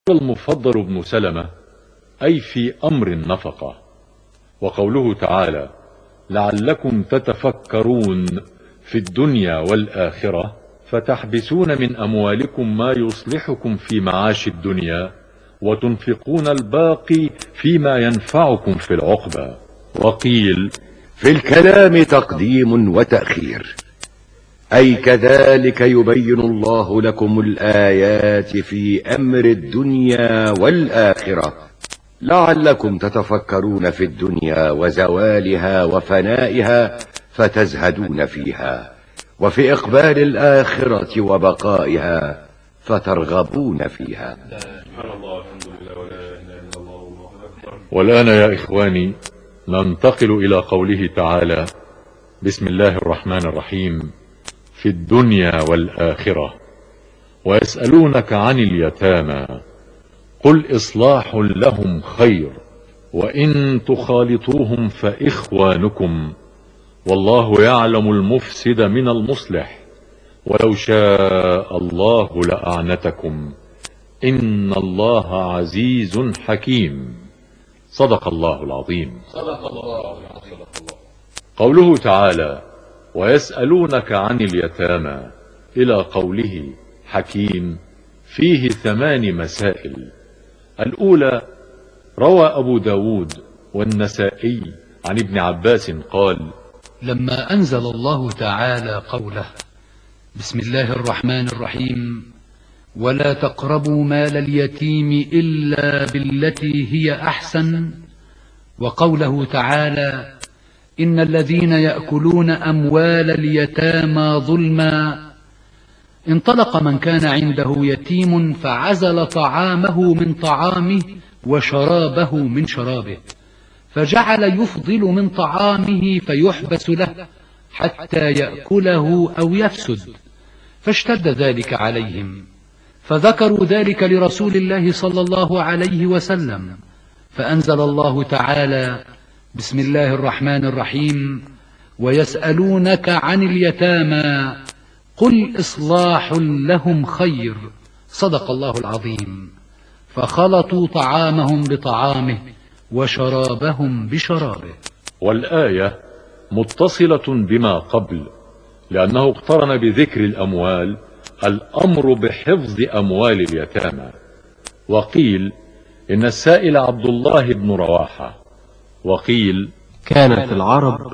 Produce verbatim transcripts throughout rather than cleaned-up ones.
المفضل بن سلمة أي في أمر النفقة. وقوله تعالى لعلكم تتفكرون في الدنيا والآخرة فتحبسون من أموالكم ما يصلحكم في معاش الدنيا وتنفقون الباقي فيما ينفعكم في العقبى. وقيل في الكلام تقديم وتأخير، أي كذلك يبين الله لكم الآيات في أمر الدنيا والآخرة لعلكم تتفكرون في الدنيا وزوالها وفنائها فتزهدون فيها، وفي إقبال الآخرة وبقائها فترغبون فيها. والآن يا إخواني ننتقل إلى قوله تعالى بسم الله الرحمن الرحيم في الدنيا والآخرة. ويسألونك عن اليتامى قل إصلاح لهم خير وإن تخالطوهم فإخوانكم والله يعلم المفسد من المصلح ولو شاء الله لأعنتكم إن الله عزيز حكيم. صدق الله العظيم. صدق الله العظيم. قوله تعالى ويسألونك عن اليتامى إلى قوله حكيم فيه ثمان مسائل. الأولى روى أبو داود والنسائي عن ابن عباس قال لما أنزل الله تعالى قوله بسم الله الرحمن الرحيم ولا تقربوا مال اليتيم إلا بالتي هي أحسن، وقوله تعالى إن الذين يأكلون أموال اليتامى ظلما، انطلق من كان عنده يتيم فعزل طعامه من طعامه وشرابه من شرابه، فجعل يفضل من طعامه فيحبس له حتى يأكله أو يفسد، فاشتد ذلك عليهم، فذكروا ذلك لرسول الله صلى الله عليه وسلم، فأنزل الله تعالى بسم الله الرحمن الرحيم ويسألونك عن اليتامى قل إصلاح لهم خير. صدق الله العظيم. فخلطوا طعامهم بطعامه وشرابهم بشرابه. والآية متصلة بما قبل لأنه اقترن بذكر الأموال الأمر بحفظ أموال اليتامى. وقيل إن السائل عبد الله بن رواحة. وقيل كانت العرب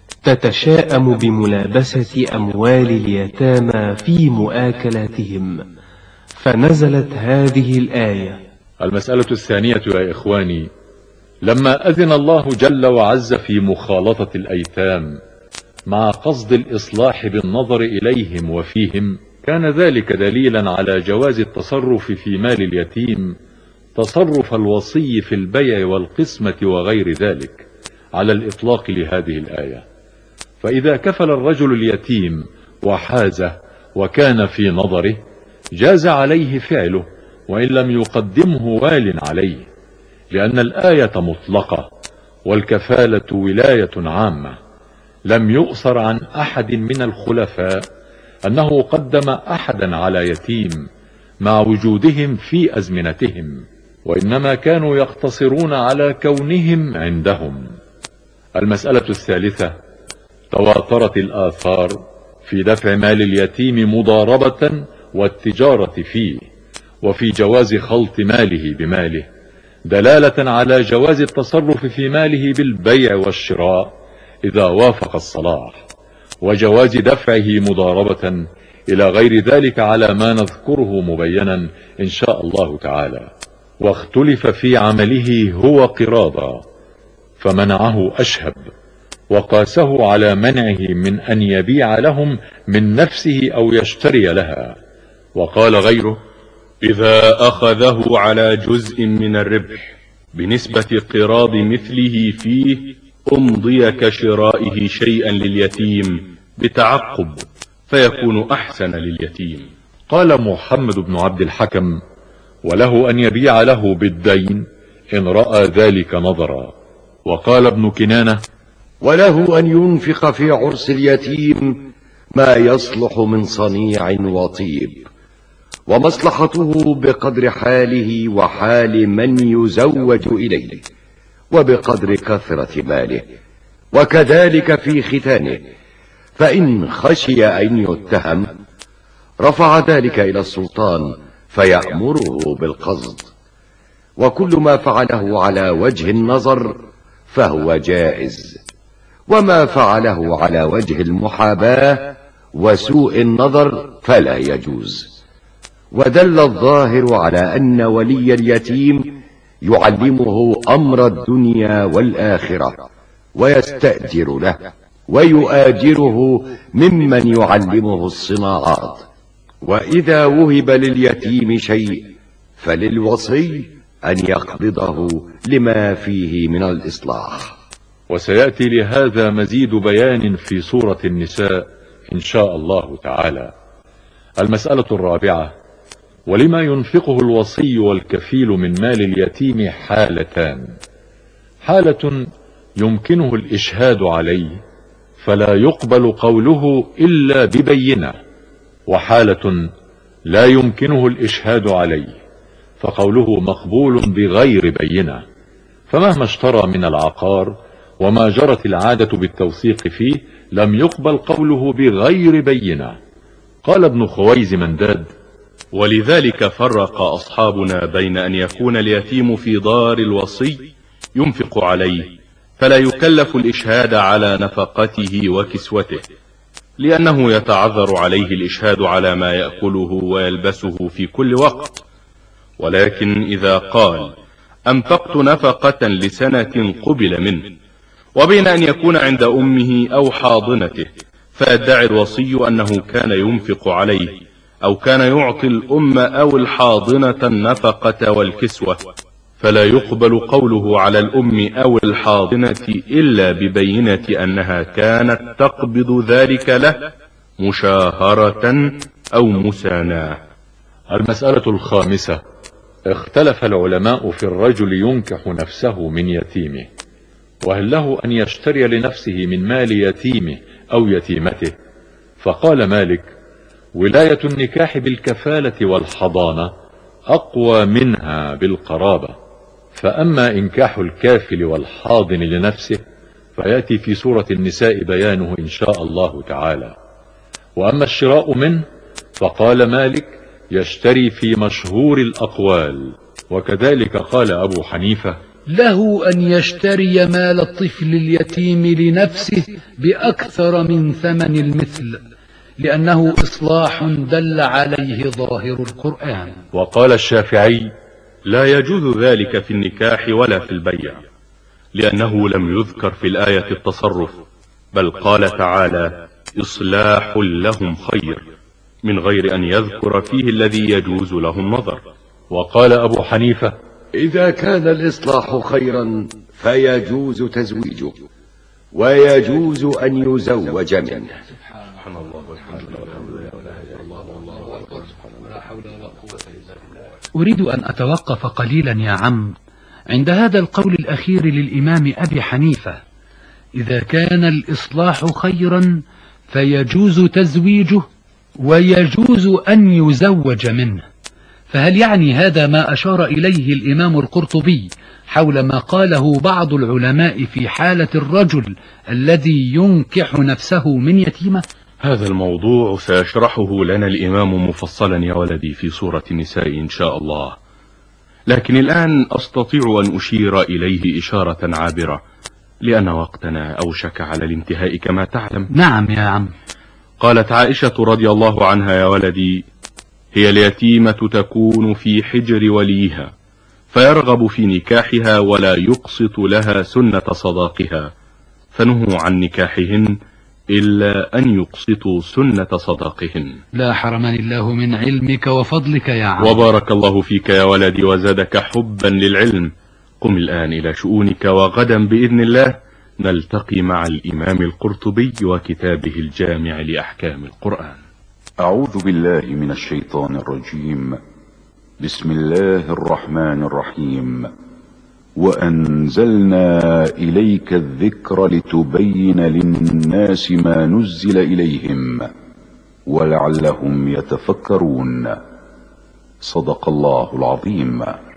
تتشاءم بملابسة أموال اليتامى في مؤاكلاتهم، فنزلت هذه الآية. المسألة الثانية يا إخواني لما أذن الله جل وعز في مخالطة الأيتام مع قصد الإصلاح بالنظر إليهم وفيهم، كان ذلك دليلا على جواز التصرف في مال اليتيم تصرف الوصي في البيع والقسمة وغير ذلك على الإطلاق لهذه الآية. فإذا كفل الرجل اليتيم وحازه وكان في نظره جاز عليه فعله وإن لم يقدمه وال عليه، لأن الآية مطلقة والكفالة ولاية عامة. لم يؤثر عن أحد من الخلفاء أنه قدم أحدا على يتيم مع وجودهم في أزمنتهم، وإنما كانوا يقتصرون على كونهم عندهم. المسألة الثالثة تواترت الآثار في دفع مال اليتيم مضاربة والتجارة فيه، وفي جواز خلط ماله بماله دلالة على جواز التصرف في ماله بالبيع والشراء إذا وافق الصلاح، وجواز دفعه مضاربة إلى غير ذلك على ما نذكره مبينا إن شاء الله تعالى. واختلف في عمله هو قراضا فمنعه أشهب، وقاسه على منعه من أن يبيع لهم من نفسه أو يشتري لها. وقال غيره إذا أخذه على جزء من الربح بنسبة قراض مثله فيه أمضي كشرائه شيئا لليتيم بتعقب فيكون أحسن لليتيم. قال محمد بن عبد الحكم وله أن يبيع له بالدين إن رأى ذلك نظرا. وقال ابن كنانة وله أن ينفق في عرس اليتيم ما يصلح من صنيع وطيب، ومصلحته بقدر حاله وحال من يزوج إليه، وبقدر كثرة ماله، وكذلك في ختانه. فإن خشي أن يتهم رفع ذلك إلى السلطان فيأمره بالقصد، وكل ما فعله على وجه النظر فهو جائز، وما فعله على وجه المحاباة وسوء النظر فلا يجوز. ودل الظاهر على أن ولي اليتيم يعلمه أمر الدنيا والآخرة، ويستأجر له ويؤاجره ممن يعلمه الصناعات. وإذا وهب لليتيم شيء فللوصي أن يقبضه لما فيه من الإصلاح. وسيأتي لهذا مزيد بيان في سورة النساء إن شاء الله تعالى. المسألة الرابعة: ولما ينفقه الوصي والكفيل من مال اليتيم حالتان: حالة يمكنه الإشهاد عليه فلا يقبل قوله إلا ببينة، وحالة لا يمكنه الإشهاد عليه فقوله مقبول بغير بينة. فمهما اشترى من العقار وما جرت العادة بالتوثيق فيه لم يقبل قوله بغير بينة. قال ابن خويز منداد: ولذلك فرق أصحابنا بين أن يكون اليتيم في دار الوصي ينفق عليه فلا يكلف الإشهاد على نفقته وكسوته، لأنه يتعذر عليه الإشهاد على ما يأكله ويلبسه في كل وقت. ولكن إذا قال أنفقت نفقة لسنة قبل منه، وبين أن يكون عند أمه أو حاضنته فيدعي الوصي أنه كان ينفق عليه أو كان يعطي الأم أو الحاضنة النفقة والكسوة، فلا يقبل قوله على الأم أو الحاضنة إلا ببينة أنها كانت تقبض ذلك له مشاهرة أو مساناة. المسألة الخامسة: اختلف العلماء في الرجل ينكح نفسه من يتيمه، وهل له أن يشتري لنفسه من مال يتيمه أو يتيمته؟ فقال مالك: ولاية النكاح بالكفالة والحضانة أقوى منها بالقرابة، فأما إنكاح الكافل والحاضن لنفسه فيأتي في سورة النساء بيانه إن شاء الله تعالى. وأما الشراء منه فقال مالك: يشتري في مشهور الأقوال، وكذلك قال أبو حنيفة: له أن يشتري مال الطفل اليتيم لنفسه بأكثر من ثمن المثل، لأنه إصلاح دل عليه ظاهر القرآن. وقال الشافعي: لا يجوز ذلك في النكاح ولا في البيع، لأنه لم يذكر في الآية التصرف، بل قال تعالى: إصلاح لهم خير، من غير أن يذكر فيه الذي يجوز له النظر. وقال أبو حنيفة: إذا كان الإصلاح خيرا فيجوز تزويجه، ويجوز أن يزوج منه. أريد أن أتوقف قليلا يا عم عند هذا القول الأخير للإمام أبي حنيفة: إذا كان الإصلاح خيرا فيجوز تزويجه ويجوز أن يزوج منه. فهل يعني هذا ما أشار إليه الإمام القرطبي حول ما قاله بعض العلماء في حالة الرجل الذي ينكح نفسه من يتيمة؟ هذا الموضوع سيشرحه لنا الإمام مفصلا يا ولدي في سورة النساء إن شاء الله، لكن الآن أستطيع أن أشير إليه إشارة عابرة، لأن وقتنا أوشك على الانتهاء كما تعلم. نعم يا عم. قالت عائشة رضي الله عنها: يا ولدي، هي اليتيمة تكون في حجر وليها فيرغب في نكاحها ولا يقسط لها سنة صداقها، فنهوا عن نكاحهن إلا أن يقسطوا سنة صداقهن. لا حرمني الله من علمك وفضلك يا عم. وبارك الله فيك يا ولدي وزادك حبا للعلم. قم الآن إلى شؤونك، وغدا بإذن الله نلتقي مع الإمام القرطبي وكتابه الجامع لأحكام القرآن. أعوذ بالله من الشيطان الرجيم. بسم الله الرحمن الرحيم. وأنزلنا إليك الذكر لتبين للناس ما نزل إليهم ولعلهم يتفكرون. صدق الله العظيم.